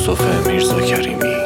یوسف میرزا کریمی.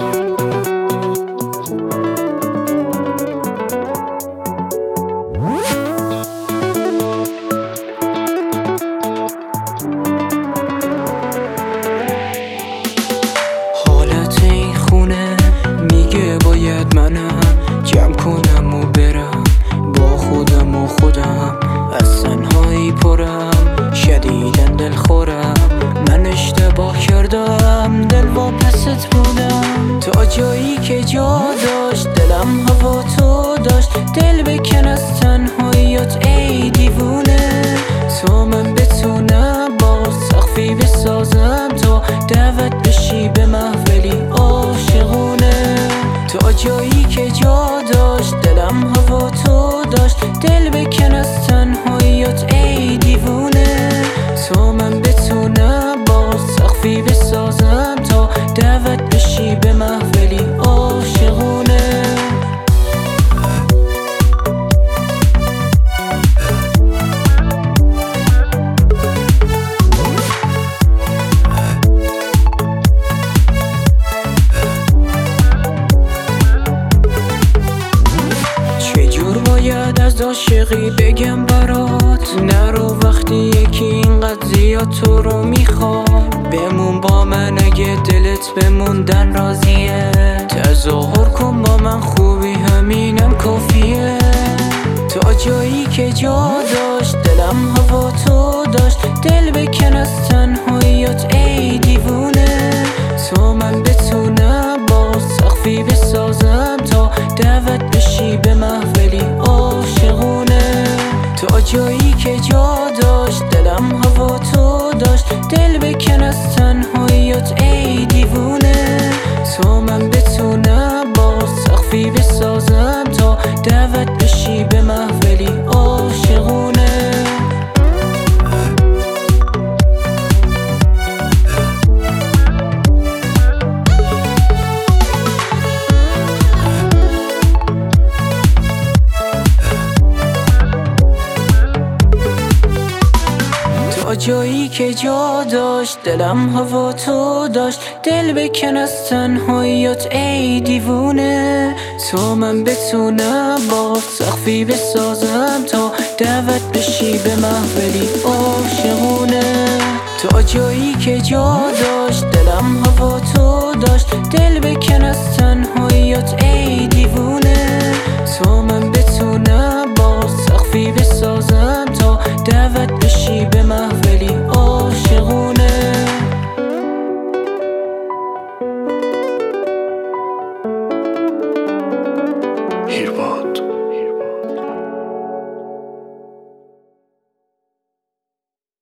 حالت این خونه میگه باید منم جمع کنم و برم با خودم و خودم از تنهایی پرم، شدیدن دل خورم. من اشتباه کردم، دل واپست بودم تا جایی که جا داشت. دلم هوا تو داشت، دل بکن از تنهاییات ای دیوونه. تا من بتونم باز سقفی بسازم، تا دعوت بشی به محفلی عاشقونه. تا جایی که جا داشت، دلم هوا تو داشت، دل بکن از تنهاییات ای دیوونه. تا من بتونم باز سقفی بسازم، تا دعوت بشی به محفلی عاشقونه. باید از عاشقی بگم برات نرو، وقتی یکی اینقدر زیاد تو رو میخواد. بمون با من اگه دلت بموندن راضیه، تظاهر کن با من خوبی همینم کافیه. تا جایی که جا داشت، دلم هوا تو داشت، دل بکن از تنهاییات ای دیوونه. تا من بتونم باز سقفی بسازم، تا دعوت بشی به محفلی عاشقونه. تا جایی که جا داشت، دلم هوا تو داشت، دل بکن از تنهاییات ای دیوونه. تا من بتونم باز سقفی بسازم، تا دعوت بشی به محفلی عاشقونه. تا جایی که جا داشت، دلم هوا تو داشت، دل بکن از تنهاییات ای دیوونه. تا من بتونم با سقفی بسازم، تا دعوت بشی به محفلی عاشقونه. تا جایی که جا داشت، دلم هوا تو داشت، دل بکن از تنهاییات ای دیوونه. تا من